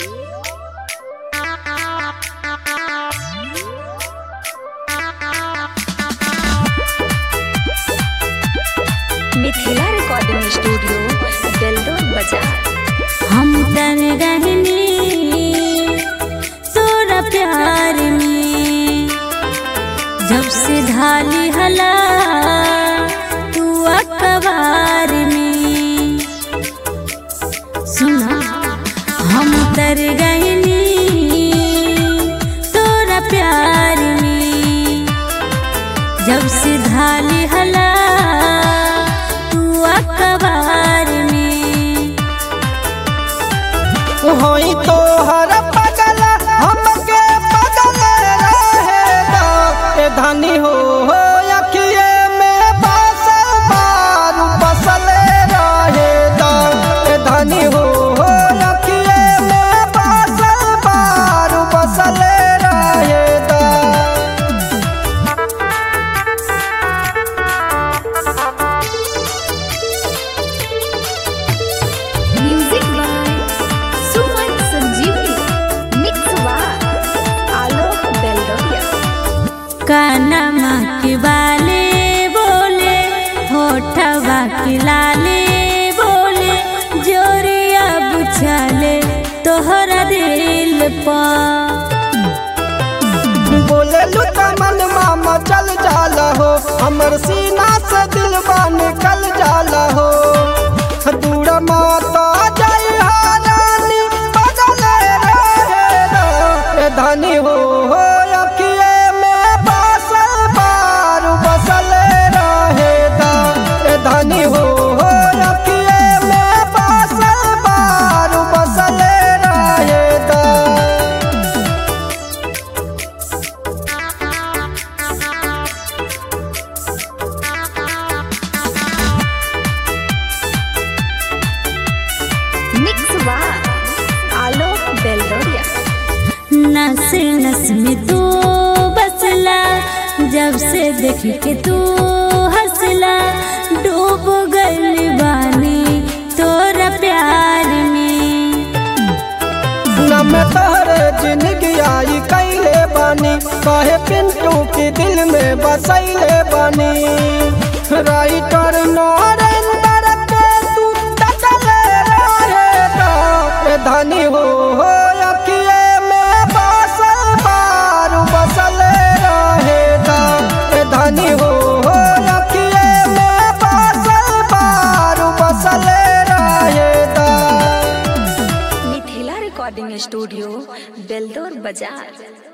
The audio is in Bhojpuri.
मिथिला रिकॉर्डिंग स्टूडियो बेलदौर बाजार। हम तर रहनी तोरा प्यार में, जब से ढाली हला तू अखबार में। सुना हम तर रहनी तोरा प्यार में, जब से ढाली हला अखबार में। होई तो हर पगल हमके पगल रहे दो, ए धनी हो अखिए में बसल बारू बसले रहे दो, ए धनी हो अखिए में बसल बारू बसले रहे दो। म्यूजिक बाय सुमन संजीवनी, मिक्स बाय आलोक बेलदौरिया। कानमा के बाले बोले, होठवा के लाले बोले, जोरिया बुझाले तोहरा दिल पर। बोले लुटा मन मामा चल जाला हो, हमर सीना से दिलवा निकल जाला हो। दूर माता जय रानी बदले रहे दो, ए धनी हो अखिए में बसल बारू बसले रहे दो, ए धनी हो अखिए में बसल बारू बसले रहे दो। Mix by Alok Beldauriya. नस नस में तू बसला, जब से देख के तू हंसला, डूब गई बानी तोरा प्यार में। न मैं तोहरे जिंदगी आई कैले बानी, काहे पिंटू के दिल में बसैले बानी। राइटर नरेंद्र के तू टकले रहे दो, ए धनी हो अखिए में बसल बारू बसले रहे दो, ए धनी हो अखिए में बसल बारू बसले रहे दो। मिथिला रिकॉर्डिंग स्टूडियो बेलदौर बाजार।